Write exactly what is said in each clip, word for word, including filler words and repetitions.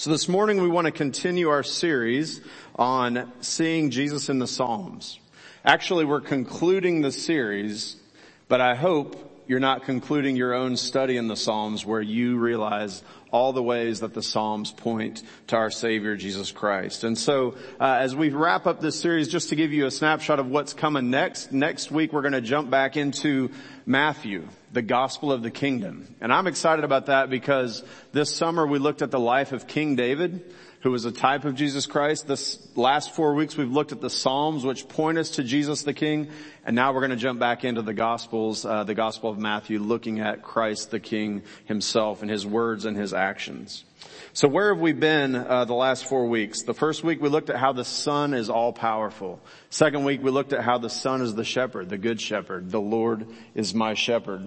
So this morning we want to continue our series on seeing Jesus in the Psalms. Actually, we're concluding the series, but I hope you're not concluding your own study in the Psalms where you realize all the ways that the Psalms point to our Savior, Jesus Christ. And so, uh, as we wrap up this series, just to give you a snapshot of what's coming next, next week we're going to jump back into Matthew, the gospel of the kingdom. And I'm excited about that because this summer we looked at the life of King David, who was a type of Jesus Christ. This last four weeks we've looked at the Psalms, which point us to Jesus the King. And now we're going to jump back into the Gospels, uh, the Gospel of Matthew, looking at Christ the King himself and his words and his actions. So where have we been uh, the last four weeks? The first week we looked at how the Son is all powerful. Second week we looked at how the Son is the shepherd, the good shepherd. The Lord is my shepherd.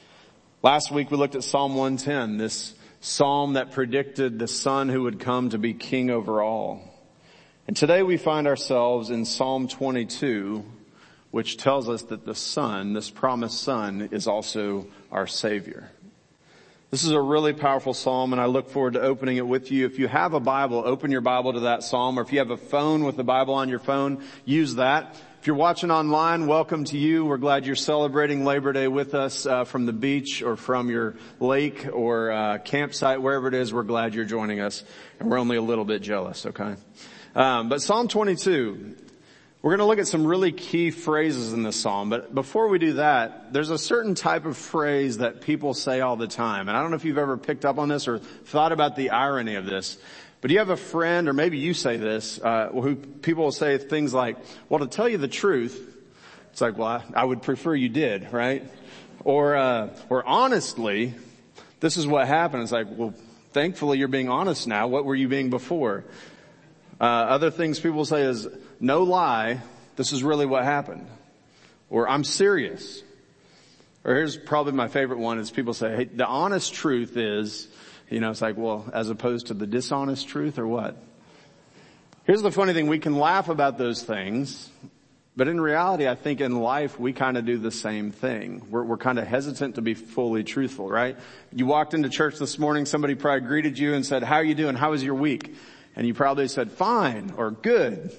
Last week we looked at Psalm one ten, this psalm that predicted the Son who would come to be king over all. And today we find ourselves in Psalm twenty-two, which tells us that the Son, this promised Son, is also our Savior. This is a really powerful psalm, and I look forward to opening it with you. If you have a Bible, open your Bible to that psalm, or if you have a phone with the Bible on your phone, use that. If you're watching online, welcome to you. We're glad you're celebrating Labor Day with us uh, from the beach or from your lake or uh, campsite, wherever it is. We're glad you're joining us, and we're only a little bit jealous, okay? Um, but Psalm twenty-two, we're going to look at some really key phrases in this psalm. But before we do that, there's a certain type of phrase that people say all the time. And I don't know if you've ever picked up on this or thought about the irony of this. But you have a friend, or maybe you say this, uh, who people will say things like, well, to tell you the truth, it's like, well, I, I would prefer you did, right? Or, uh, or honestly, this is what happened. It's like, well, thankfully you're being honest now. What were you being before? Uh, other things people say is, no lie, this is really what happened. Or I'm serious. Or here's probably my favorite one is people say, hey, the honest truth is, you know, it's like, well, as opposed to the dishonest truth or what? Here's the funny thing. We can laugh about those things, but in reality, I think in life, we kind of do the same thing. We're, we're kind of hesitant to be fully truthful, right? You walked into church this morning, somebody probably greeted you and said, how are you doing? How was your week? And you probably said, fine or good.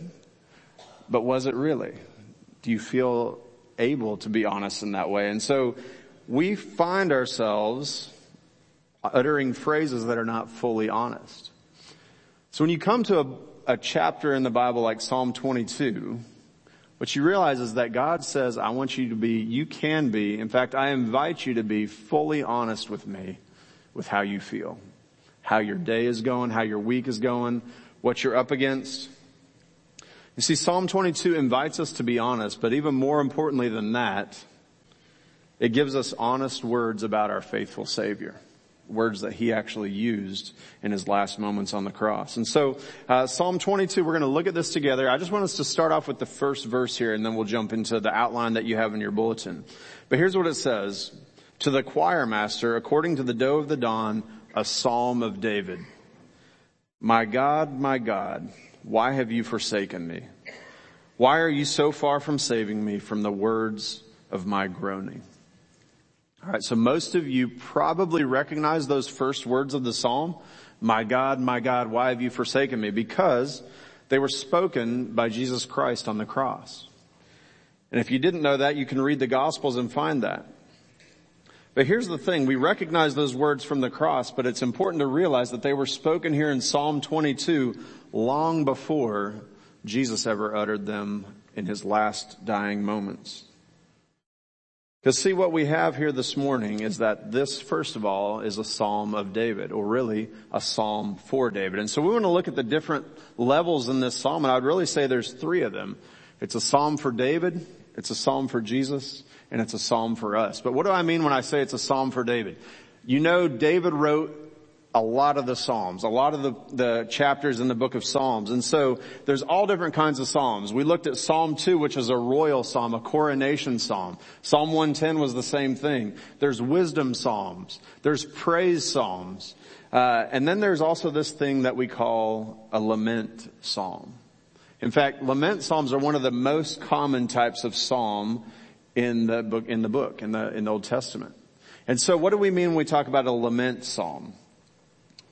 But was it really? Do you feel able to be honest in that way? And so we find ourselves uttering phrases that are not fully honest. So when you come to a, a chapter in the Bible like Psalm twenty-two, what you realize is that God says, I want you to be, you can be, in fact, I invite you to be fully honest with me with how you feel, how your day is going, how your week is going, what you're up against. You see, Psalm twenty-two invites us to be honest, but even more importantly than that, it gives us honest words about our faithful Savior. Words that he actually used in his last moments on the cross. And so, uh, Psalm twenty-two, we're going to look at this together. I just want us to start off with the first verse here, and then we'll jump into the outline that you have in your bulletin. But here's what it says. To the choir master, according to the doe of the dawn, a psalm of David. My God, my God, why have you forsaken me? Why are you so far from saving me from the words of my groaning? All right, so most of you probably recognize those first words of the psalm. My God, my God, why have you forsaken me? Because they were spoken by Jesus Christ on the cross. And if you didn't know that, you can read the Gospels and find that. But here's the thing, we recognize those words from the cross, but it's important to realize that they were spoken here in Psalm twenty-two long before Jesus ever uttered them in his last dying moments. Because see, what we have here this morning is that this, first of all, is a psalm of David, or really a psalm for David. And so we want to look at the different levels in this psalm, and I'd really say there's three of them. It's a psalm for David, it's a psalm for Jesus, and it's a psalm for us. But what do I mean when I say it's a psalm for David? You know, David wrote a lot of the Psalms, a lot of the, the chapters in the book of Psalms. And so there's all different kinds of Psalms. We looked at Psalm two, which is a royal psalm, a coronation psalm. Psalm one ten was the same thing. There's wisdom Psalms. There's praise Psalms. Uh, and then there's also this thing that we call a lament psalm. In fact, lament psalms are one of the most common types of psalm in the book, in the book, in the, in the Old Testament. And so what do we mean when we talk about a lament psalm?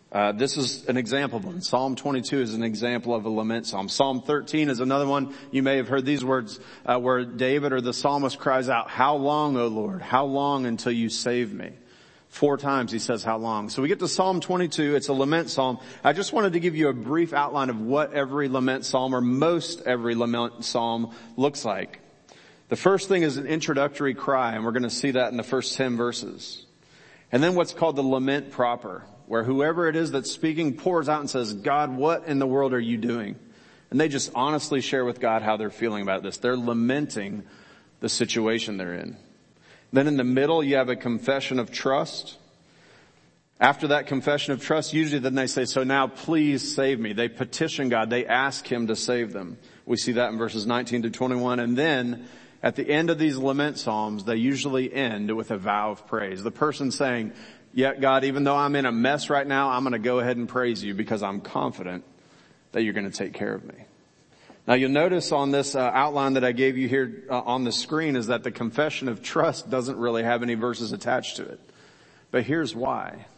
Uh, this is an example of one. Psalm twenty-two is an example of a lament psalm. Psalm thirteen is another one. You may have heard these words uh, where David or the psalmist cries out, "How long, O Lord? How long until you save me?" Four times he says, "How long?" So we get to Psalm twenty-two. It's a lament psalm. I just wanted to give you a brief outline of what every lament psalm, or most every lament psalm, looks like. The first thing is an introductory cry, and we're going to see that in the first ten verses. And then what's called the lament proper, where whoever it is that's speaking pours out and says, "God, what in the world are you doing?" And they just honestly share with God how they're feeling about this. They're lamenting the situation they're in. Then in the middle, you have a confession of trust. After that confession of trust, usually then they say, "So now please save me." They petition God. They ask him to save them. We see that in verses nineteen to twenty-one. And then at the end of these lament psalms, they usually end with a vow of praise. The person saying, "Yeah, God, even though I'm in a mess right now, I'm going to go ahead and praise you because I'm confident that you're going to take care of me." Now you'll notice on this uh, outline that I gave you here uh, on the screen is that the confession of trust doesn't really have any verses attached to it. But here's why.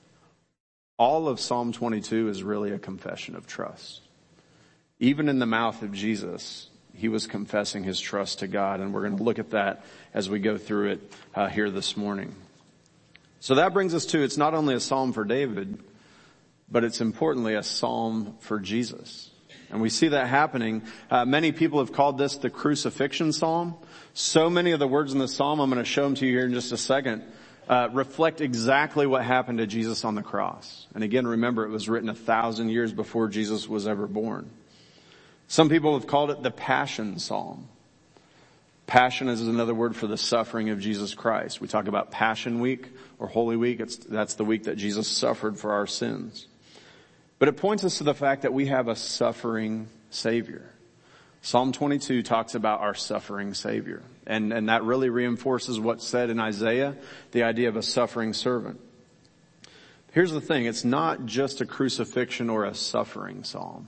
All of Psalm twenty-two is really a confession of trust. Even in the mouth of Jesus, he was confessing his trust to God, and we're going to look at that as we go through it uh, here this morning. So that brings us to, it's not only a psalm for David, but it's importantly a psalm for Jesus. And we see that happening. Uh, many people have called this the crucifixion psalm. So many of the words in the psalm, I'm going to show them to you here in just a second, uh, reflect exactly what happened to Jesus on the cross. And again, remember, it was written a thousand years before Jesus was ever born. Some people have called it the passion psalm. Passion is another word for the suffering of Jesus Christ. We talk about Passion Week or Holy Week. It's, that's the week that Jesus suffered for our sins. But it points us to the fact that we have a suffering Savior. Psalm twenty-two talks about our suffering Savior. And, and that really reinforces what's said in Isaiah, the idea of a suffering servant. Here's the thing. It's not just a crucifixion or a suffering psalm.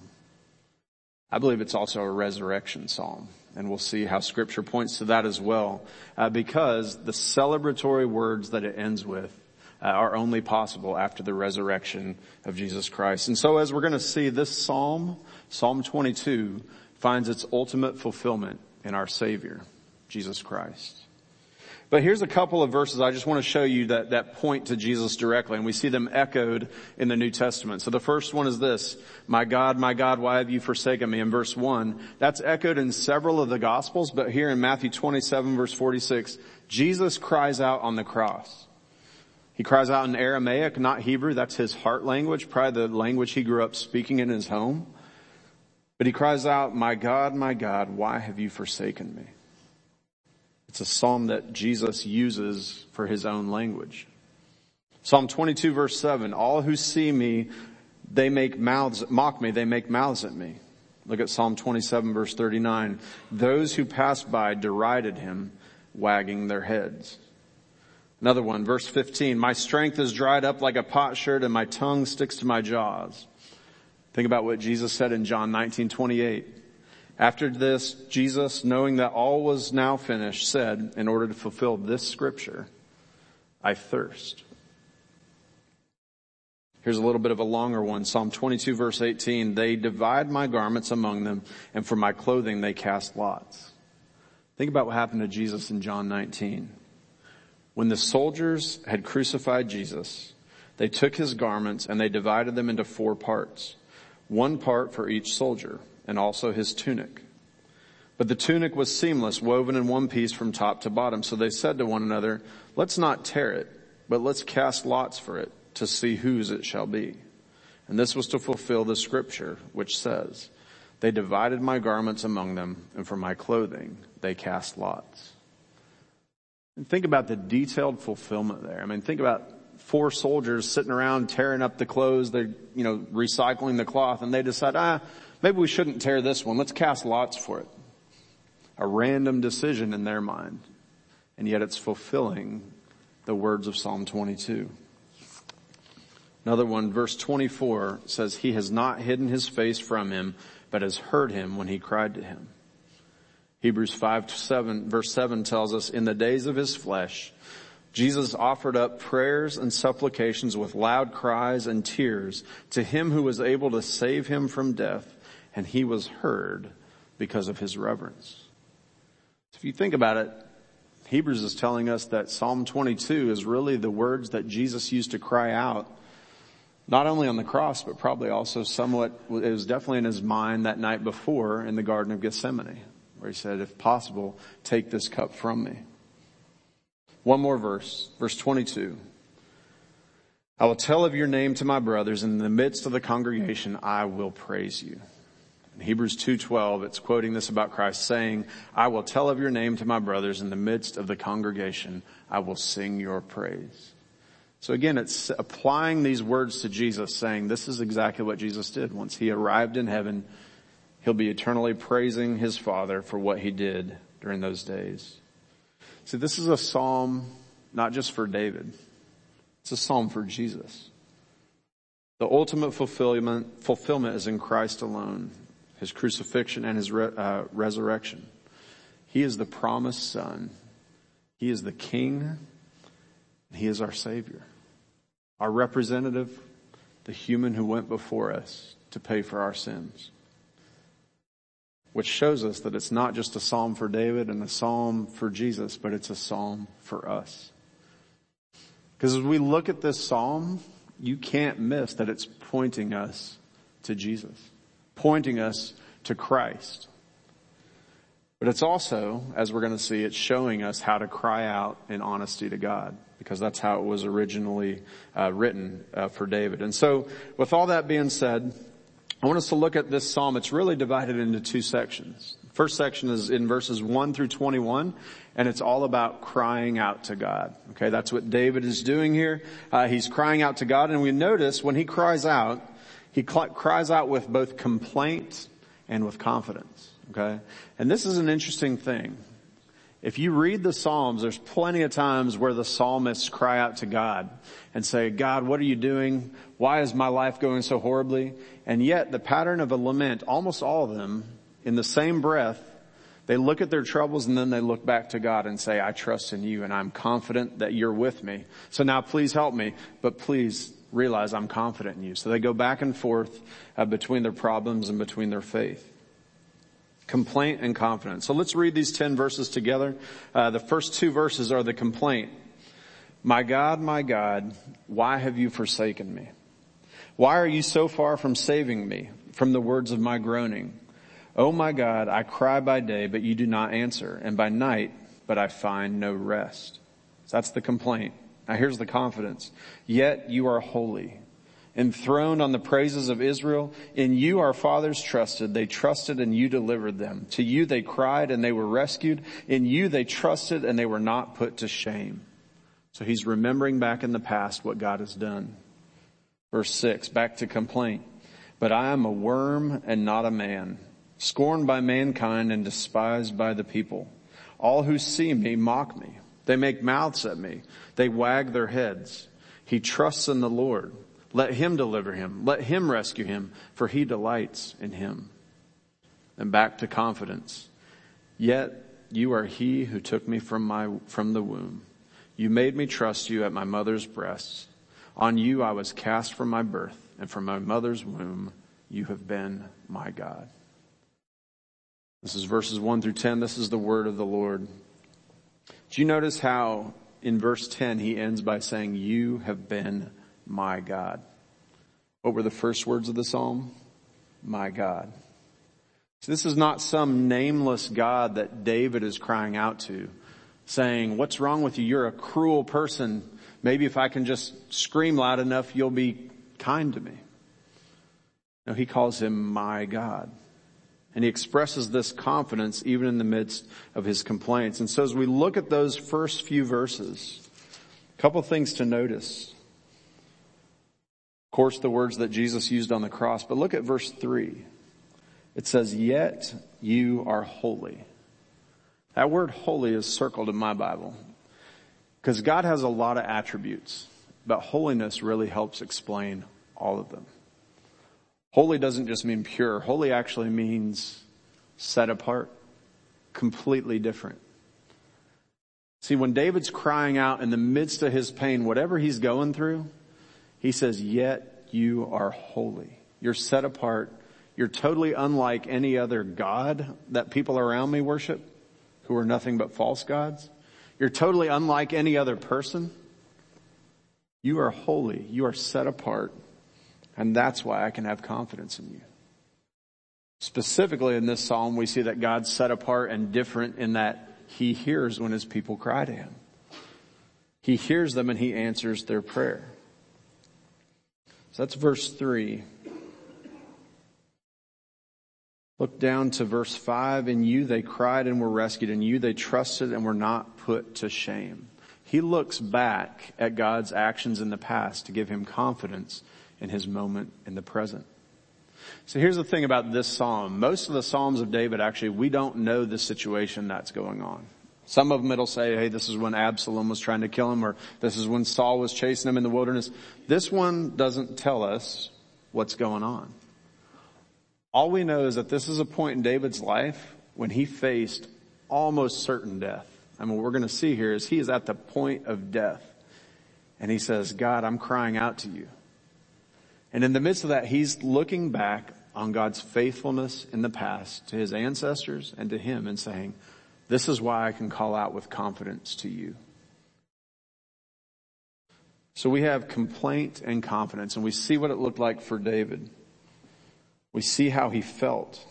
I believe it's also a resurrection psalm. And we'll see how Scripture points to that as well. Uh, because the celebratory words that it ends with uh, are only possible after the resurrection of Jesus Christ. And so as we're going to see, this psalm, Psalm twenty-two, finds its ultimate fulfillment in our Savior, Jesus Christ. But here's a couple of verses I just want to show you that, that point to Jesus directly, and we see them echoed in the New Testament. So the first one is this: "My God, my God, why have you forsaken me?" In verse one. That's echoed in several of the Gospels, but here in Matthew twenty-seven, verse forty-six, Jesus cries out on the cross. He cries out in Aramaic, not Hebrew. That's his heart language, probably the language he grew up speaking in his home. But he cries out, "My God, my God, why have you forsaken me?" It's a psalm that Jesus uses for his own language. Psalm twenty-two verse seven, "All who see me, they make mouths, mock me, they make mouths at me." Look at Psalm twenty-seven verse thirty-nine. "Those who passed by derided him, wagging their heads." Another one, verse fifteen, "My strength is dried up like a potsherd and my tongue sticks to my jaws." Think about what Jesus said in John nineteen twenty-eight. After this, Jesus, knowing that all was now finished, said, in order to fulfill this scripture, "I thirst." Here's a little bit of a longer one. Psalm twenty-two verse eighteen, "They divide my garments among them, and for my clothing they cast lots." Think about what happened to Jesus in John nineteen. When the soldiers had crucified Jesus, they took his garments and they divided them into four parts, one part for each soldier, and also his tunic. But the tunic was seamless, woven in one piece from top to bottom. So they said to one another, "Let's not tear it, but let's cast lots for it to see whose it shall be." And this was to fulfill the scripture, which says, "They divided my garments among them, and for my clothing they cast lots." And think about the detailed fulfillment there. I mean, think about four soldiers sitting around tearing up the clothes. They're, you know, recycling the cloth, and they decide, ah, maybe we shouldn't tear this one. Let's cast lots for it. A random decision in their mind. And yet it's fulfilling the words of Psalm twenty-two. Another one, verse twenty-four says, "He has not hidden his face from him, but has heard him when he cried to him." Hebrews five seven, verse seven tells us, "In the days of his flesh, Jesus offered up prayers and supplications with loud cries and tears to him who was able to save him from death, and he was heard because of his reverence. If you think about it, Hebrews is telling us that Psalm twenty-two is really the words that Jesus used to cry out, not only on the cross, but probably also somewhat, it was definitely in his mind that night before in the Garden of Gethsemane, where he said, if possible, take this cup from me. One more verse, verse twenty-two. I will tell of your name to my brothers, and in the midst of the congregation I will praise you. In Hebrews two twelve, it's quoting this about Christ, saying, I will tell of your name to my brothers, in the midst of the congregation I will sing your praise. So again, it's applying these words to Jesus, saying this is exactly what Jesus did. Once he arrived in heaven, he'll be eternally praising his Father for what he did during those days. See, this is a psalm not just for David. It's a psalm for Jesus. The ultimate fulfillment, fulfillment is in Christ alone, his crucifixion and his re, uh, resurrection. He is the promised Son. He is the King. He is our Savior, our representative, the human who went before us to pay for our sins. Which shows us that it's not just a psalm for David and a psalm for Jesus, but it's a psalm for us. Because as we look at this psalm, you can't miss that it's pointing us to Jesus, pointing us to Christ. But it's also, as we're going to see, it's showing us how to cry out in honesty to God, because that's how it was originally uh, written uh, for David. And so with all that being said, I want us to look at this psalm. It's really divided into two sections. First section is in verses one through twenty-one, and it's all about crying out to God. Okay, that's what David is doing here. Uh, he's crying out to God, and we notice when he cries out, he cl- cries out with both complaint and with confidence. Okay, and this is an interesting thing. If you read the Psalms, there's plenty of times where the psalmists cry out to God and say, God, what are you doing? Why is my life going so horribly? And yet the pattern of a lament, almost all of them, in the same breath, they look at their troubles and then they look back to God and say, I trust in you and I'm confident that you're with me. So now please help me, but please realize I'm confident in you. So they go back and forth uh, between their problems and between their faith. Complaint and confidence. So let's read these ten verses together. Uh, the first two verses are the complaint. My God, my God, why have you forsaken me? Why are you so far from saving me from the words of my groaning? Oh my God, I cry by day, but you do not answer, and by night, but I find no rest. So that's the complaint. Now here's the confidence. Yet you are holy, enthroned on the praises of Israel. In you our fathers trusted. They trusted and you delivered them. To you they cried and they were rescued. In you they trusted and they were not put to shame. So he's remembering back in the past what God has done. Verse six, back to complaint. But I am a worm and not a man, scorned by mankind and despised by the people. All who see me mock me. They make mouths at me. They wag their heads. He trusts in the Lord. Let him deliver him. Let him rescue him, for he delights in him. And back to confidence. Yet you are he who took me from my, from the womb. You made me trust you at my mother's breasts. On you I was cast from my birth, and from my mother's womb you have been my God. This is verses one through ten. This is the word of the Lord. Do you notice how in verse ten he ends by saying, you have been my God? What were the first words of the psalm? My God. So this is not some nameless God that David is crying out to, saying, what's wrong with you? You're a cruel person. Maybe if I can just scream loud enough, you'll be kind to me. No, he calls him my God. And he expresses this confidence even in the midst of his complaints. And so as we look at those first few verses, a couple things to notice. Of course, the words that Jesus used on the cross, but look at verse three. It says, yet you are holy. That word holy is circled in my Bible because God has a lot of attributes, but holiness really helps explain all of them. Holy doesn't just mean pure. Holy actually means set apart, completely different. See, when David's crying out in the midst of his pain, whatever he's going through, he says, yet you are holy. You're set apart. You're totally unlike any other god that people around me worship, who are nothing but false gods. You're totally unlike any other person. You are holy. You are set apart. And that's why I can have confidence in you. Specifically in this psalm, we see that God's set apart and different in that he hears when his people cry to him. He hears them and he answers their prayer. So that's verse three. Look down to verse five. In you they cried and were rescued. In you they trusted and were not put to shame. He looks back at God's actions in the past to give him confidence in his moment in the present. So here's the thing about this psalm. Most of the Psalms of David, actually, we don't know the situation that's going on. Some of them it'll say, hey, this is when Absalom was trying to kill him, or this is when Saul was chasing him in the wilderness. This one doesn't tell us what's going on. All we know is that this is a point in David's life when he faced almost certain death. And what we're going to see here is he is at the point of death. And he says, God, I'm crying out to you. And in the midst of that, he's looking back on God's faithfulness in the past to his ancestors and to him and saying, this is why I can call out with confidence to you. So we have complaint and confidence, and we see what it looked like for David. We see how he felt.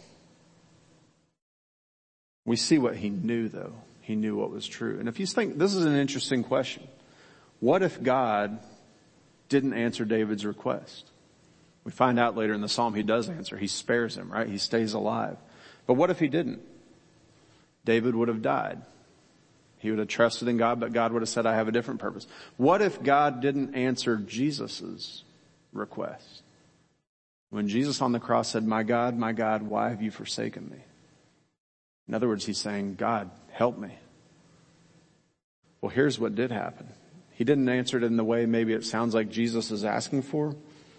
We see what he knew, though. He knew what was true. And if you think, this is an interesting question. What if God didn't answer David's request? We find out later in the psalm he does answer. He spares him, right? He stays alive. But what if he didn't? David would have died. He would have trusted in God, but God would have said, I have a different purpose. What if God didn't answer Jesus's request? When Jesus on the cross said, my God, my God, why have you forsaken me? In other words, he's saying, God, help me. Well, here's what did happen. He didn't answer it in the way maybe it sounds like Jesus is asking for.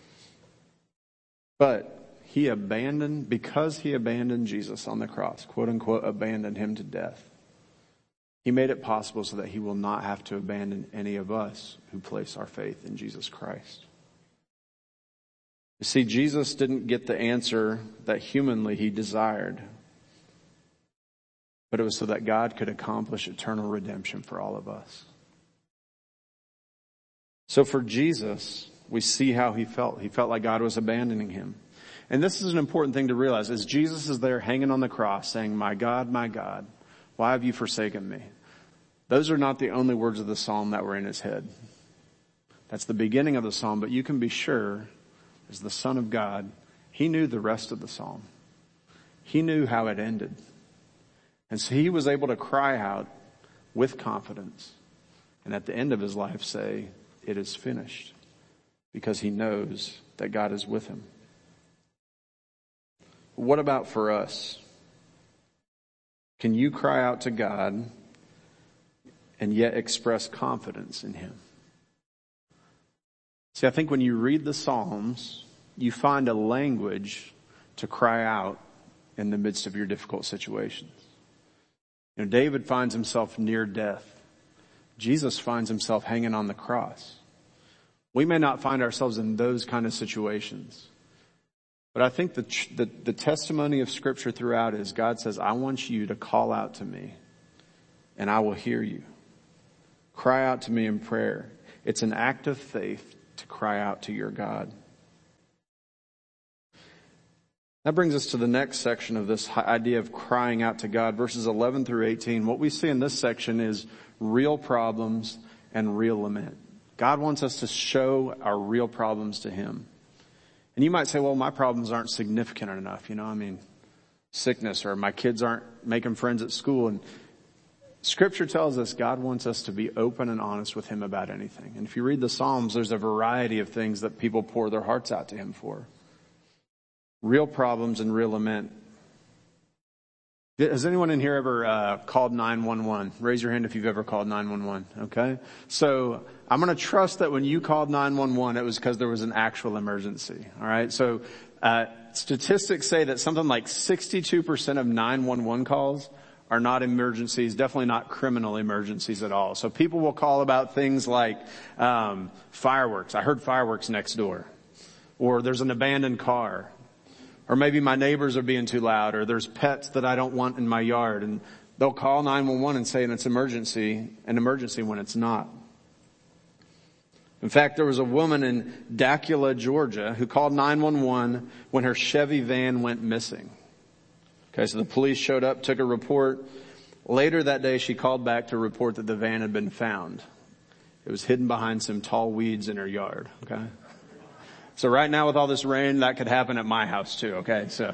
But he abandoned, because he abandoned Jesus on the cross, quote unquote, abandoned him to death. He made it possible so that he will not have to abandon any of us who place our faith in Jesus Christ. You see, Jesus didn't get the answer that humanly he desired, but it was so that God could accomplish eternal redemption for all of us. So for Jesus, we see how he felt. He felt like God was abandoning him. And this is an important thing to realize. As Jesus is there hanging on the cross saying, my God, my God, why have you forsaken me? Those are not the only words of the psalm that were in his head. That's the beginning of the psalm, but you can be sure, as the Son of God, he knew the rest of the psalm. He knew how it ended. And so he was able to cry out with confidence. And at the end of his life say, it is finished. Because he knows that God is with him. What about for us? Can you cry out to God and yet express confidence in him? See, I think when you read the Psalms, you find a language to cry out in the midst of your difficult situations. You know, David finds himself near death. Jesus finds himself hanging on the cross. We may not find ourselves in those kind of situations. But I think the, the, the testimony of Scripture throughout is God says, I want you to call out to me and I will hear you. Cry out to me in prayer. It's an act of faith to cry out to your God. That brings us to the next section of this idea of crying out to God, verses eleven through eighteen. What we see in this section is real problems and real lament. God wants us to show our real problems to him. And you might say, well, my problems aren't significant enough. You know, I mean, sickness, or my kids aren't making friends at school. And Scripture tells us God wants us to be open and honest with him about anything. And if you read the Psalms, there's a variety of things that people pour their hearts out to him for. Real problems and real lament. Has anyone in here ever uh, called nine one one? Raise your hand if you've ever called nine one one, okay? So I'm going to trust that when you called nine one one, it was because there was an actual emergency, all right? So uh statistics say that something like sixty-two percent of nine one one calls are not emergencies, definitely not criminal emergencies at all. So people will call about things like um, fireworks. I heard fireworks next door. Or there's an abandoned car. Or maybe my neighbors are being too loud. Or there's pets that I don't want in my yard. And they'll call nine one one and say it's emergency, an emergency when it's not. In fact, there was a woman in Dacula, Georgia, who called nine one one when her Chevy van went missing. Okay, so the police showed up, took a report. Later that day, she called back to report that the van had been found. It was hidden behind some tall weeds in her yard, okay? So right now with all this rain, that could happen at my house too, okay? So,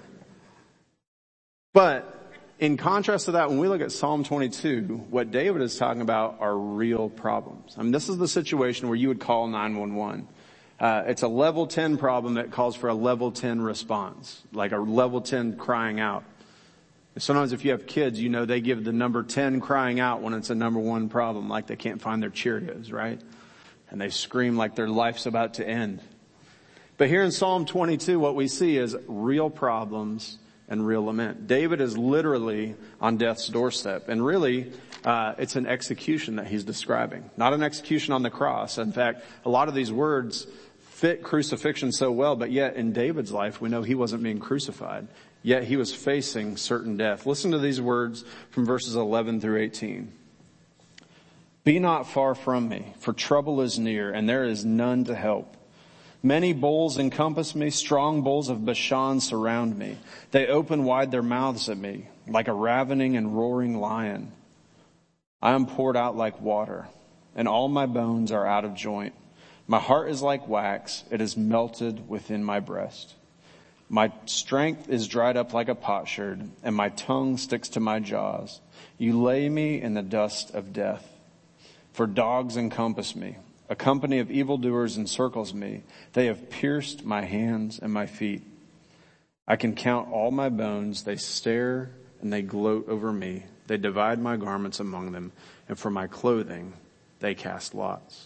but in contrast to that, when we look at Psalm twenty-two, what David is talking about are real problems. I mean, this is the situation where you would call nine one one. Uh, it's a level ten problem that calls for a level ten response, like a level ten crying out. Sometimes if you have kids, you know they give the number ten crying out when it's a number one problem, like they can't find their Cheerios, right? And they scream like their life's about to end. But here in Psalm twenty-two, what we see is real problems and real lament. David is literally on death's doorstep. And really, uh, it's an execution that he's describing. Not an execution on the cross. In fact, a lot of these words fit crucifixion so well, but yet in David's life, we know he wasn't being crucified. Yet he was facing certain death. Listen to these words from verses eleven through eighteen. Be not far from me, for trouble is near, and there is none to help. Many bulls encompass me, strong bulls of Bashan surround me. They open wide their mouths at me, like a ravening and roaring lion. I am poured out like water, and all my bones are out of joint. My heart is like wax, it is melted within my breast. My strength is dried up like a potsherd, and my tongue sticks to my jaws. You lay me in the dust of death. For dogs encompass me. A company of evildoers encircles me. They have pierced my hands and my feet. I can count all my bones. They stare and they gloat over me. They divide my garments among them, and for my clothing they cast lots.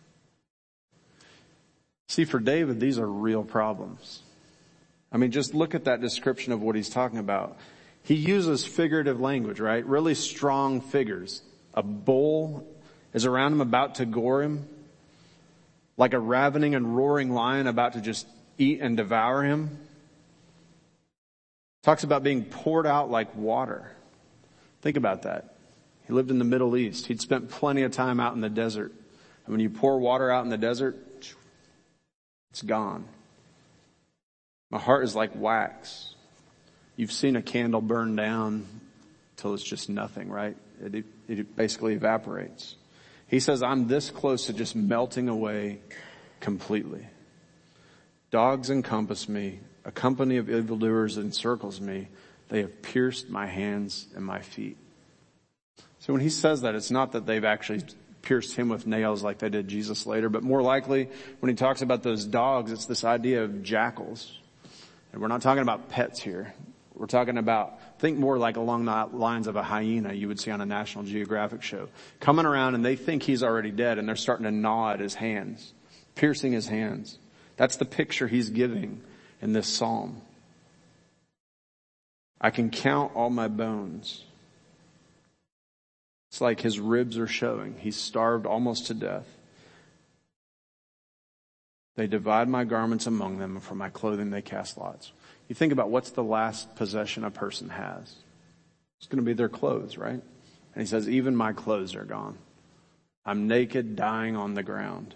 See, for David, these are real problems. I mean, just look at that description of what he's talking about. He uses figurative language, right? Really strong figures. A bull is around him about to gore him, like a ravening and roaring lion about to just eat and devour him. Talks about being poured out like water. Think about that. He lived in the Middle East. He'd spent plenty of time out in the desert. And when you pour water out in the desert, it's gone. My heart is like wax. You've seen a candle burn down till it's just nothing, right? It, it basically evaporates. He says, I'm this close to just melting away completely. Dogs encompass me. A company of evildoers encircles me. They have pierced my hands and my feet. So when he says that, it's not that they've actually pierced him with nails like they did Jesus later, but more likely when he talks about those dogs, it's this idea of jackals. And we're not talking about pets here. We're talking about, think more like along the lines of a hyena you would see on a National Geographic show. Coming around and they think he's already dead and they're starting to gnaw at his hands, piercing his hands. That's the picture he's giving in this psalm. I can count all my bones. It's like his ribs are showing. He's starved almost to death. They divide my garments among them, and for my clothing they cast lots. You think about what's the last possession a person has. It's going to be their clothes, right? And he says, even my clothes are gone. I'm naked, dying on the ground.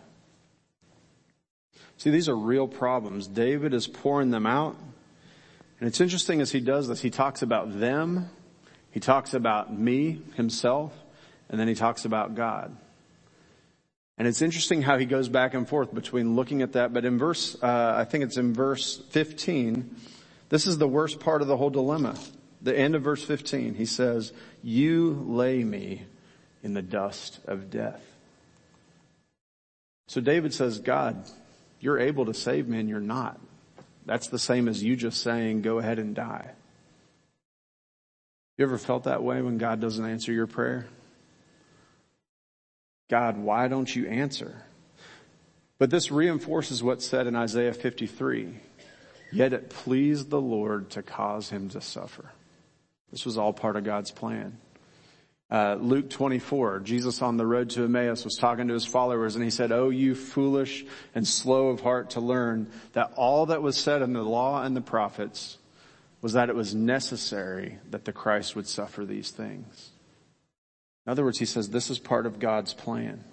See, these are real problems. David is pouring them out. And it's interesting as he does this, he talks about them, he talks about me, himself, and then he talks about God. And it's interesting how he goes back and forth between looking at that. But in verse, uh, I think it's in verse fifteen, this is the worst part of the whole dilemma. The end of verse fifteen, he says, you lay me in the dust of death. So David says, God, you're able to save me and you're not. That's the same as you just saying, go ahead and die. You ever felt that way when God doesn't answer your prayer? God, why don't you answer? But this reinforces what's said in Isaiah fifty-three. Yet it pleased the Lord to cause him to suffer. This was all part of God's plan. Uh, Luke twenty-four, Jesus on the road to Emmaus was talking to his followers and he said, "Oh, you foolish and slow of heart to learn that all that was said in the law and the prophets was that it was necessary that the Christ would suffer these things." In other words, he says this is part of God's plan.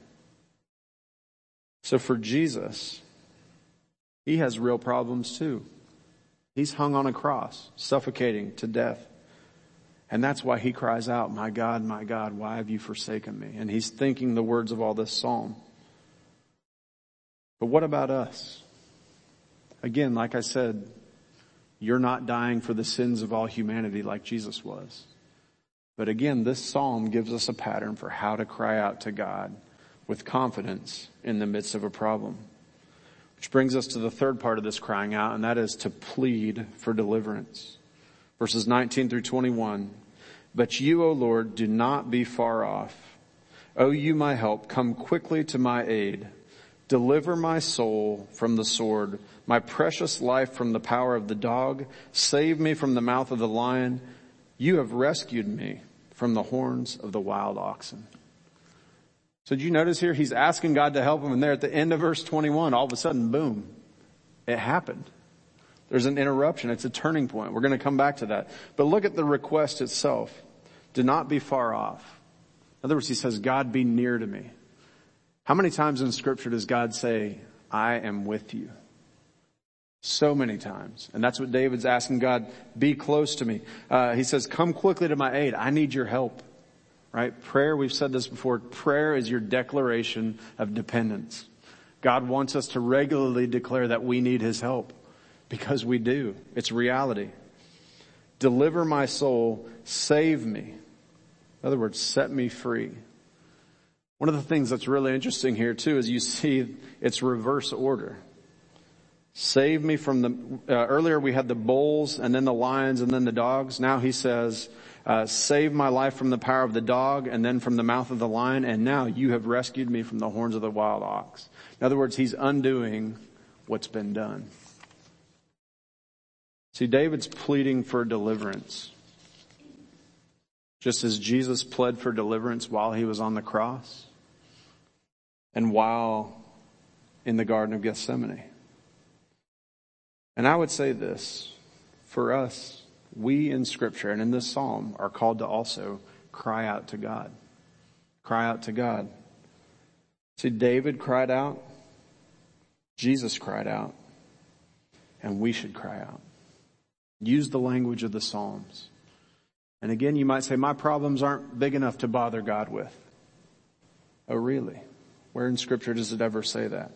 So for Jesus, he has real problems too. He's hung on a cross, suffocating to death. And that's why he cries out, "My God, my God, why have you forsaken me?" And he's thinking the words of all this psalm. But what about us? Again, like I said, you're not dying for the sins of all humanity like Jesus was. But again, this psalm gives us a pattern for how to cry out to God with confidence in the midst of a problem. Which brings us to the third part of this crying out, and that is to plead for deliverance. Verses nineteen through twenty-one. "But you, O Lord, do not be far off. O you, my help, come quickly to my aid. Deliver my soul from the sword, my precious life from the power of the dog. Save me from the mouth of the lion. You have rescued me from the horns of the wild oxen." So did you notice here? He's asking God to help him. And there at the end of verse twenty-one, all of a sudden, boom, it happened. There's an interruption. It's a turning point. We're going to come back to that. But look at the request itself. Do not be far off. In other words, he says, God, be near to me. How many times in Scripture does God say, I am with you? So many times. And that's what David's asking God, be close to me. Uh, he says, come quickly to my aid. I need your help. Right? Prayer, we've said this before, prayer is your declaration of dependence. God wants us to regularly declare that we need his help. Because we do. It's reality. Deliver my soul. Save me. In other words, set me free. One of the things that's really interesting here too is you see it's reverse order. Save me from the, uh, earlier we had the bulls and then the lions and then the dogs. Now he says, uh, save my life from the power of the dog and then from the mouth of the lion. And now you have rescued me from the horns of the wild ox. In other words, he's undoing what's been done. See, David's pleading for deliverance. Just as Jesus pled for deliverance while he was on the cross and while in the Garden of Gethsemane. And I would say this, for us, we in Scripture and in this psalm are called to also cry out to God. Cry out to God. See, David cried out, Jesus cried out, and we should cry out. Use the language of the Psalms. And again, you might say, my problems aren't big enough to bother God with. Oh, really? Where in Scripture does it ever say that?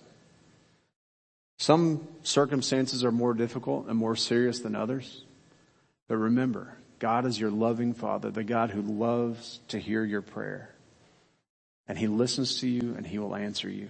Some circumstances are more difficult and more serious than others. But remember, God is your loving Father, the God who loves to hear your prayer. And he listens to you and he will answer you.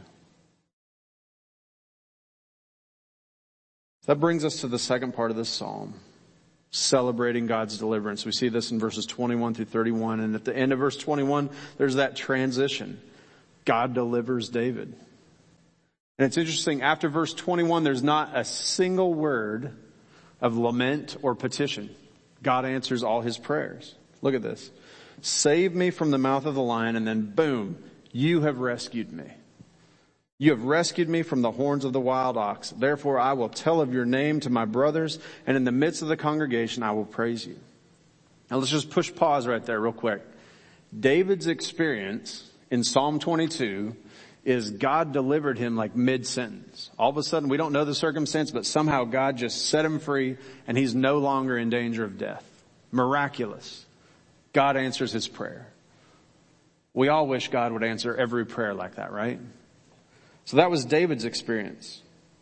That brings us to the second part of this psalm. Celebrating God's deliverance. We see this in verses twenty-one through thirty-one. And at the end of verse twenty-one, there's that transition. God delivers David. And it's interesting, after verse twenty-one, there's not a single word of lament or petition. God answers all his prayers. Look at this. Save me from the mouth of the lion, and then boom, you have rescued me. You have rescued me from the horns of the wild ox. Therefore, I will tell of your name to my brothers, and in the midst of the congregation, I will praise you. Now let's just push pause right there real quick. David's experience in Psalm twenty-two is God delivered him like mid-sentence. All of a sudden, we don't know the circumstance, but somehow God just set him free, and he's no longer in danger of death. Miraculous. God answers his prayer. We all wish God would answer every prayer like that, right? So that was David's experience.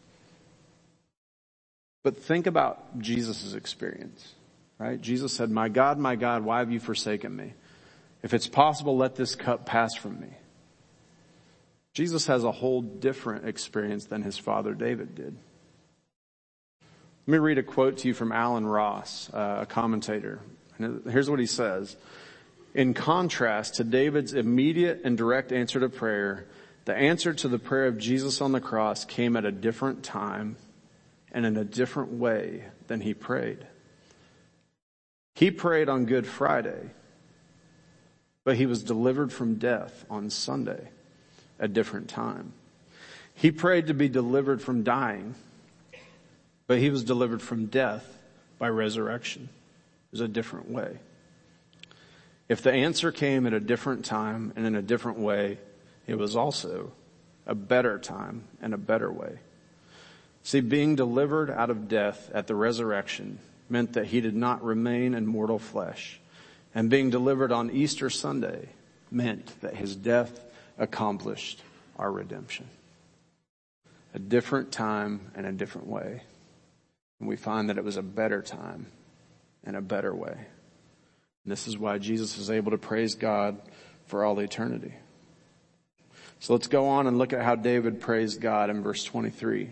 But think about Jesus' experience, right? Jesus said, my God, my God, why have you forsaken me? If it's possible, let this cup pass from me. Jesus has a whole different experience than his father David did. Let me read a quote to you from Alan Ross, uh, a commentator. And here's what he says. In contrast to David's immediate and direct answer to prayer, the answer to the prayer of Jesus on the cross came at a different time and in a different way than he prayed. He prayed on Good Friday, but he was delivered from death on Sunday, a different time. He prayed to be delivered from dying, but he was delivered from death by resurrection. It was a different way. If the answer came at a different time and in a different way, it was also a better time and a better way. See, being delivered out of death at the resurrection meant that he did not remain in mortal flesh. And being delivered on Easter Sunday meant that his death accomplished our redemption. A different time and a different way. And we find that it was a better time and a better way. And this is why Jesus is able to praise God for all eternity. So let's go on and look at how David praised God in verse twenty-three.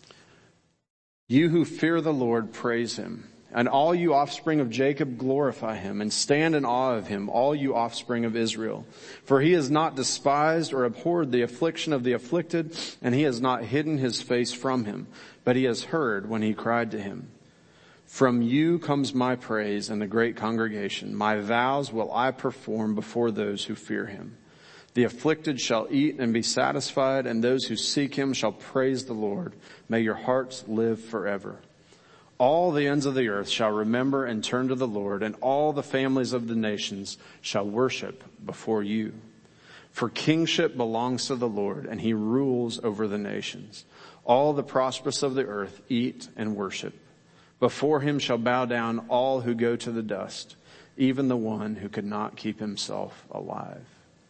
You who fear the Lord, praise him. And all you offspring of Jacob, glorify him. And stand in awe of him, all you offspring of Israel. For he has not despised or abhorred the affliction of the afflicted, and he has not hidden his face from him. But he has heard when he cried to him. From you comes my praise and the great congregation. My vows will I perform before those who fear him. The afflicted shall eat and be satisfied, and those who seek him shall praise the Lord. May your hearts live forever. All the ends of the earth shall remember and turn to the Lord, and all the families of the nations shall worship before you. For kingship belongs to the Lord, and he rules over the nations. All the prosperous of the earth eat and worship. Before him shall bow down all who go to the dust, even the one who could not keep himself alive.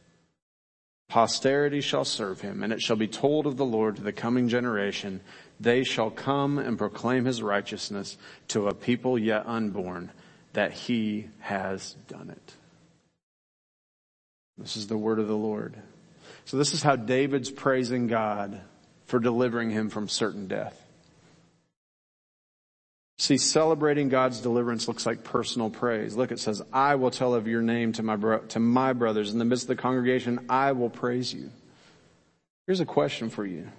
Posterity shall serve him, and it shall be told of the Lord to the coming generation. They shall come and proclaim his righteousness to a people yet unborn, that he has done it. This is the word of the Lord. So this is how David's praising God for delivering him from certain death. See, celebrating God's deliverance looks like personal praise. Look, it says, I will tell of your name to my bro- to my brothers. In the midst of the congregation, I will praise you. Here's a question for you.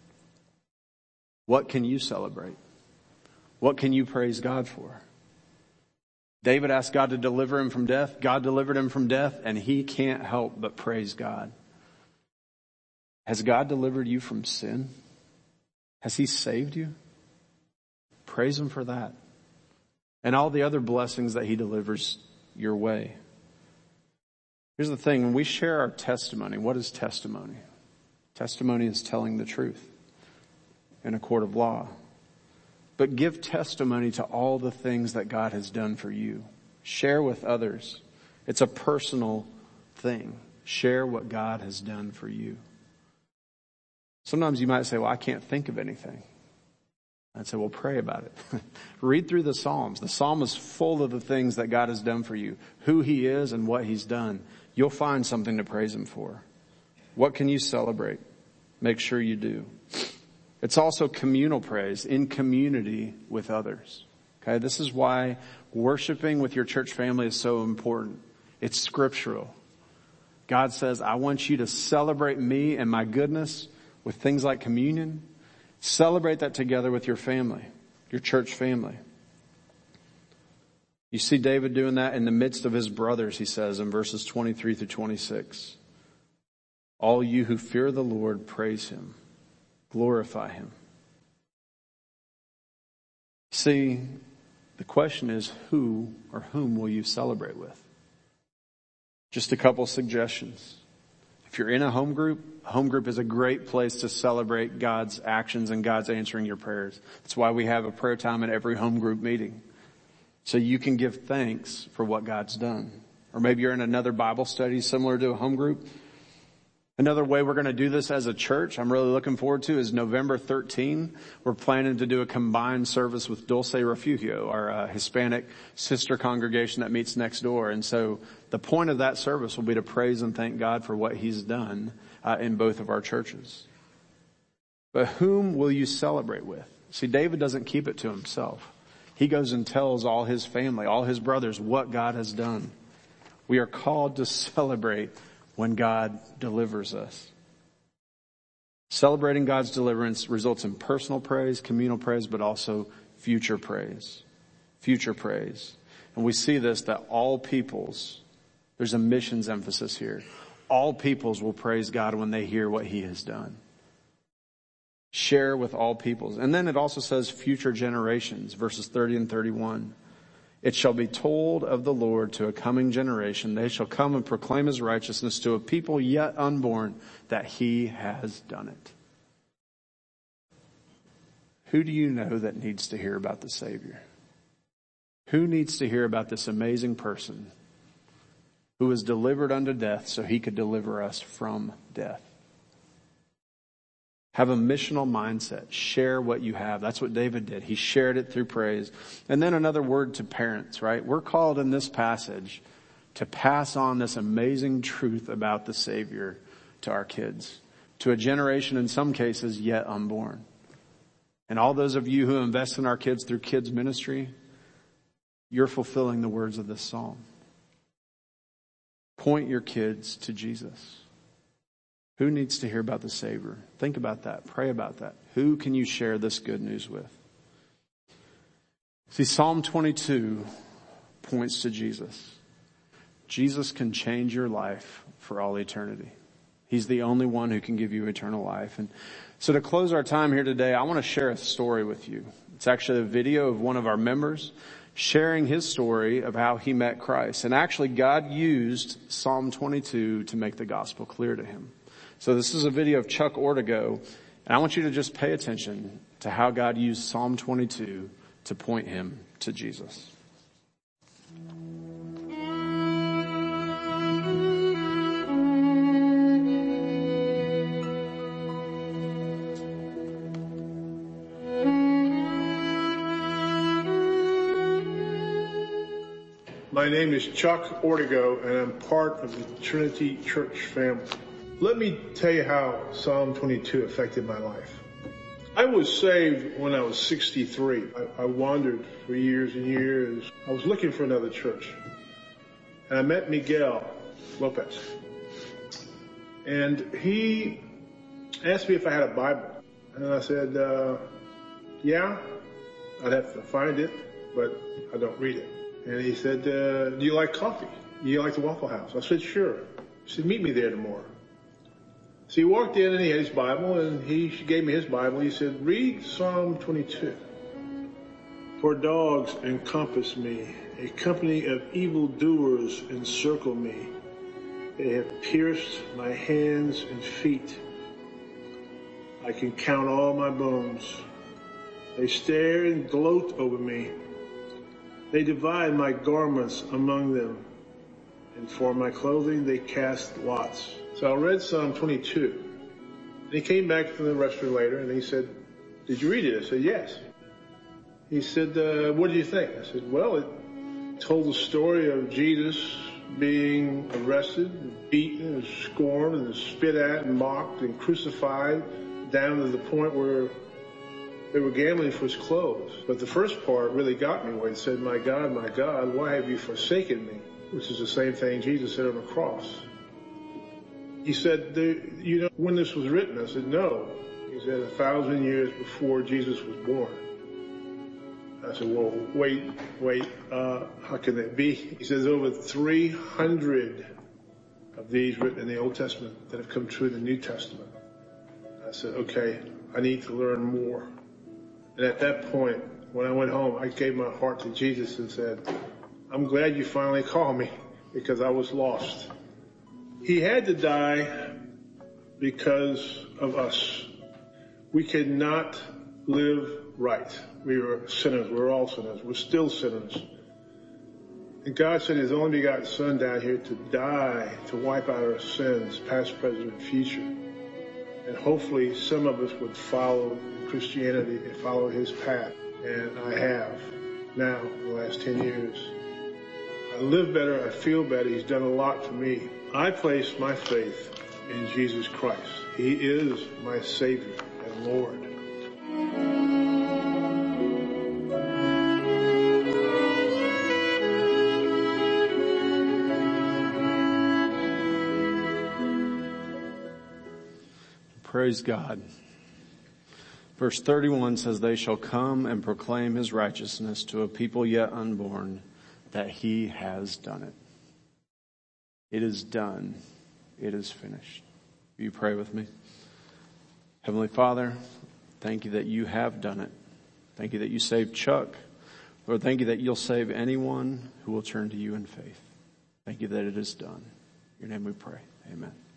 What can you celebrate? What can you praise God for? David asked God to deliver him from death. God delivered him from death, and he can't help but praise God. Has God delivered you from sin? Has he saved you? Praise him for that. And all the other blessings that he delivers your way. Here's the thing. When we share our testimony, what is testimony? Testimony is telling the truth in a court of law. But give testimony to all the things that God has done for you. Share with others. It's a personal thing. Share what God has done for you. Sometimes you might say, well, I can't think of anything. I'd say, well, pray about it. Read through the Psalms. The Psalm is full of the things that God has done for you, who he is and what he's done. You'll find something to praise him for. What can you celebrate? Make sure you do. It's also communal praise, in community with others. Okay, this is why worshiping with your church family is so important. It's scriptural. God says, I want you to celebrate me and my goodness with things like communion. Celebrate that together with your family, your church family. You see David doing that in the midst of his brothers, he says in verses twenty-three through twenty-six. All you who fear the Lord, praise him. Glorify him. See, the question is, who or whom will you celebrate with? Just a couple suggestions. If you're in a home group, a home group is a great place to celebrate God's actions and God's answering your prayers. That's why we have a prayer time at every home group meeting. So you can give thanks for what God's done. Or maybe you're in another Bible study similar to a home group. Another way we're going to do this as a church, I'm really looking forward to, is November thirteenth. We're planning to do a combined service with Dulce Refugio, our uh, Hispanic sister congregation that meets next door. And so the point of that service will be to praise and thank God for what he's done uh, in both of our churches. But whom will you celebrate with? See, David doesn't keep it to himself. He goes and tells all his family, all his brothers, what God has done. We are called to celebrate when God delivers us. Celebrating God's deliverance results in personal praise, communal praise, but also future praise. Future praise. And we see this, that all peoples, there's a missions emphasis here. All peoples will praise God when they hear what he has done. Share with all peoples. And then it also says future generations, verses thirty and thirty-one. It shall be told of the Lord to a coming generation. They shall come and proclaim his righteousness to a people yet unborn, that he has done it. Who do you know that needs to hear about the Savior? Who needs to hear about this amazing person who was delivered unto death so he could deliver us from death? Have a missional mindset. Share what you have. That's what David did. He shared it through praise. And then another word to parents, right? We're called in this passage to pass on this amazing truth about the Savior to our kids, to a generation in some cases yet unborn. And all those of you who invest in our kids through kids ministry, you're fulfilling the words of this psalm. Point your kids to Jesus. Who needs to hear about the Savior? Think about that. Pray about that. Who can you share this good news with? See, Psalm twenty-two points to Jesus. Jesus can change your life for all eternity. He's the only one who can give you eternal life. And so to close our time here today, I want to share a story with you. It's actually a video of one of our members sharing his story of how he met Christ. And actually God used Psalm twenty-two to make the gospel clear to him. So this is a video of Chuck Ortego, and I want you to just pay attention to how God used Psalm twenty-two to point him to Jesus. My name is Chuck Ortego, and I'm part of the Trinity Church family. Let me tell you how Psalm twenty-two affected my life. I was saved when I was sixty-three. I, I wandered for years and years. I was looking for another church. And I met Miguel Lopez. And he asked me if I had a Bible. And I said, uh, yeah, I'd have to find it, but I don't read it. And he said, uh, do you like coffee? Do you like the Waffle House? I said, sure. He said, meet me there tomorrow. So he walked in and he had his Bible, and he gave me his Bible. He said, read Psalm twenty-two. For dogs encompass me, a company of evildoers encircle me. They have pierced my hands and feet. I can count all my bones. They stare and gloat over me. They divide my garments among them, and for my clothing they cast lots. So I read Psalm twenty-two. And he came back from the restroom later and he said, did you read it? I said, yes. He said, uh, what do you think? I said, well, it told the story of Jesus being arrested, and beaten, and scorned, and spit at, and mocked, and crucified, down to the point where they were gambling for his clothes. But the first part really got me, where it said, my God, my God, why have you forsaken me? Which is the same thing Jesus said on the cross. He said, you know, when this was written? I said, no. He said, a thousand years before Jesus was born. I said, well, wait, wait, uh, how can that be? He says, over three hundred of these written in the Old Testament that have come true in the New Testament. I said, okay, I need to learn more. And at that point, when I went home, I gave my heart to Jesus and said, I'm glad you finally called me, because I was lost. He had to die because of us. We could not live right. We were sinners. We're all sinners. We're still sinners. And God sent his only begotten Son down here to die, to wipe out our sins, past, present, and future. And hopefully some of us would follow Christianity and follow his path. And I have now in the last ten years. I live better. I feel better. He's done a lot for me. I place my faith in Jesus Christ. He is my Savior and Lord. Praise God. Verse thirty-one says, they shall come and proclaim his righteousness to a people yet unborn, that he has done it. It is done. It is finished. Will you pray with me? Heavenly Father, thank you that you have done it. Thank you that you saved Chuck. Lord, thank you that you'll save anyone who will turn to you in faith. Thank you that it is done. In your name we pray. Amen.